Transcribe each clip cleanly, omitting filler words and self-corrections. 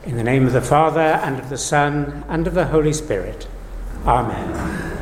In the name of the Father, and of the Son, and of the Holy Spirit. Amen.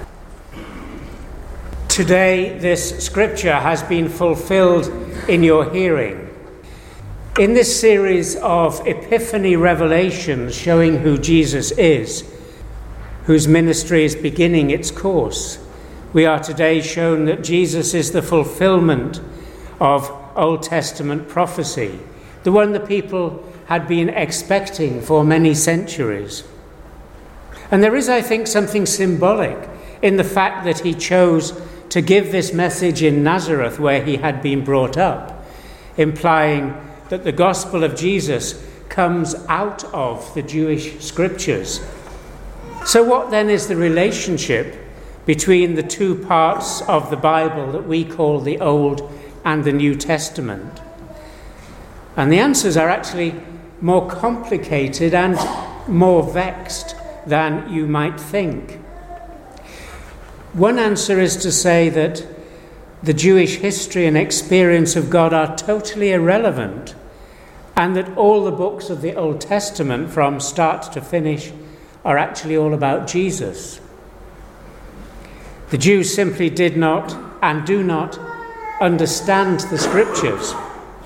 Today, this scripture has been fulfilled in your hearing. In this series of Epiphany revelations showing who Jesus is, whose ministry is beginning its course, we are today shown that Jesus is the fulfillment of Old Testament prophecy, the one the people had been expecting for many centuries. And there is, I think, something symbolic in the fact that he chose to give this message in Nazareth, where he had been brought up, implying that the gospel of Jesus comes out of the Jewish scriptures. So what then is the relationship between the two parts of the Bible that we call the Old and the New Testament? And the answers are actually more complicated and more vexed than you might think. One answer is to say that the Jewish history and experience of God are totally irrelevant, and that all the books of the Old Testament, from start to finish, are actually all about Jesus. The Jews simply did not and do not understand the scriptures.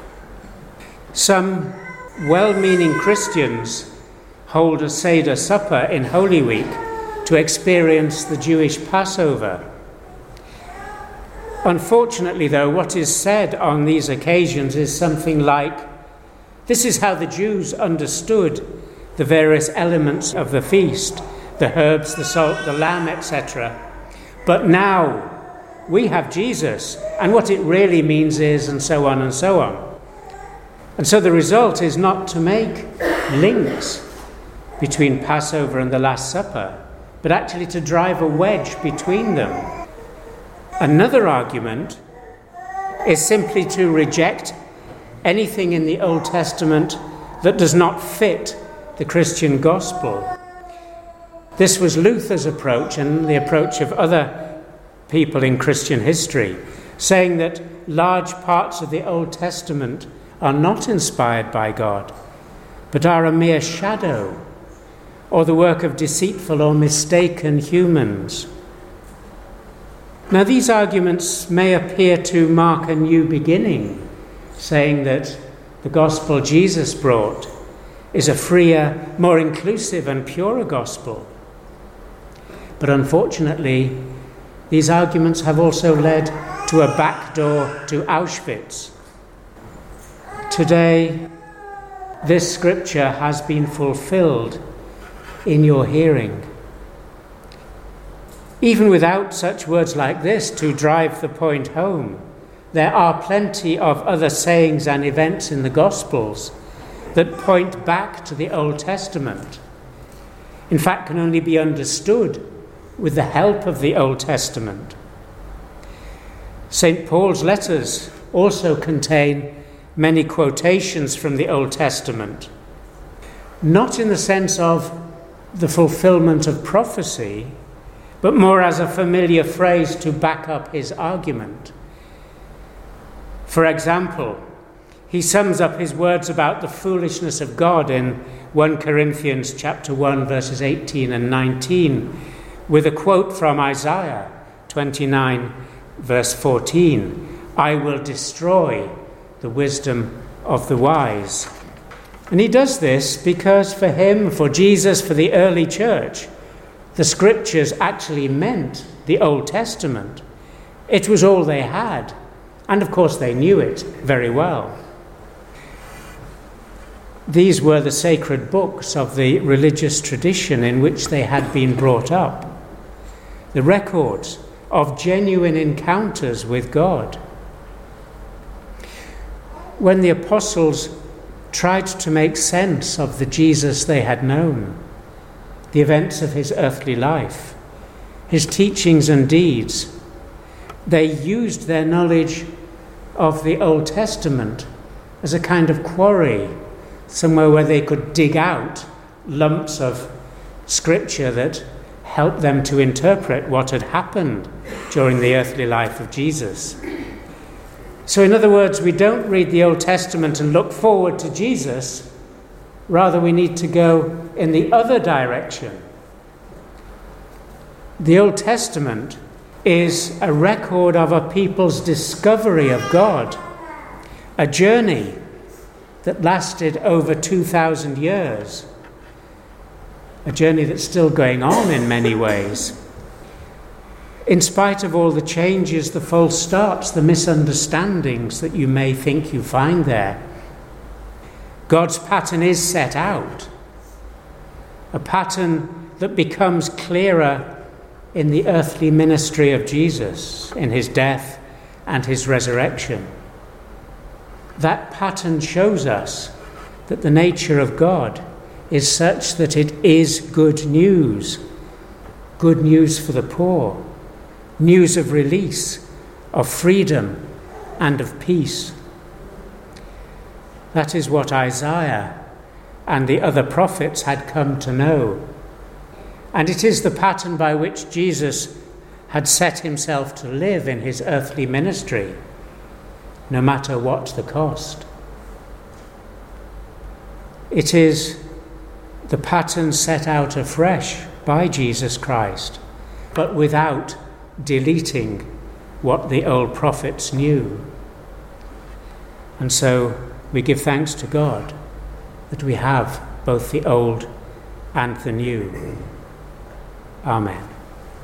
Some well-meaning Christians hold a Seder supper in Holy Week to experience the Jewish Passover. Unfortunately, though, what is said on these occasions is something like, this is how the Jews understood the various elements of the feast, the herbs, the salt, the lamb, etc. But now we have Jesus, and what it really means is, and so on and so on. And so the result is not to make links between Passover and the Last Supper, but actually to drive a wedge between them. Another argument is simply to reject anything in the Old Testament that does not fit the Christian gospel. This was Luther's approach and the approach of other people in Christian history, saying that large parts of the Old Testament are not inspired by God, but are a mere shadow or the work of deceitful or mistaken humans. Now, these arguments may appear to mark a new beginning, saying that the gospel Jesus brought is a freer, more inclusive and purer gospel. But unfortunately, these arguments have also led to a back door to Auschwitz. Today, this scripture has been fulfilled in your hearing. Even without such words like this to drive the point home, there are plenty of other sayings and events in the Gospels that point back to the Old Testament. In fact, can only be understood with the help of the Old Testament. St. Paul's letters also contain many quotations from the Old Testament, not in the sense of the fulfillment of prophecy, but more as a familiar phrase to back up his argument. For example, he sums up his words about the foolishness of God in 1 Corinthians chapter 1, verses 18 and 19, with a quote from Isaiah 29, verse 14, "I will destroy the wisdom of the wise." And he does this because for him, for Jesus, for the early church, the scriptures actually meant the Old Testament. It was all they had, and of course they knew it very well. These were the sacred books of the religious tradition in which they had been brought up, the records of genuine encounters with God. When the apostles tried to make sense of the Jesus they had known, the events of his earthly life, his teachings and deeds, they used their knowledge of the Old Testament as a kind of quarry, somewhere where they could dig out lumps of scripture that helped them to interpret what had happened during the earthly life of Jesus. So in other words, we don't read the Old Testament and look forward to Jesus, Rather, we need to go in the other direction. The Old Testament is a record of a people's discovery of God, a journey that lasted over 2,000 years, a journey that's still going on in many ways. In spite of all the changes, the false starts, the misunderstandings that you may think you find there, God's pattern is set out, a pattern that becomes clearer in the earthly ministry of Jesus, in his death and his resurrection. That pattern shows us that the nature of God is such that it is good news for the poor, news of release, of freedom, and of peace. That is what Isaiah and the other prophets had come to know. And it is the pattern by which Jesus had set himself to live in his earthly ministry, no matter what the cost. It is the pattern set out afresh by Jesus Christ, but without deleting what the old prophets knew. And so we give thanks to God that we have both the old and the new. Amen.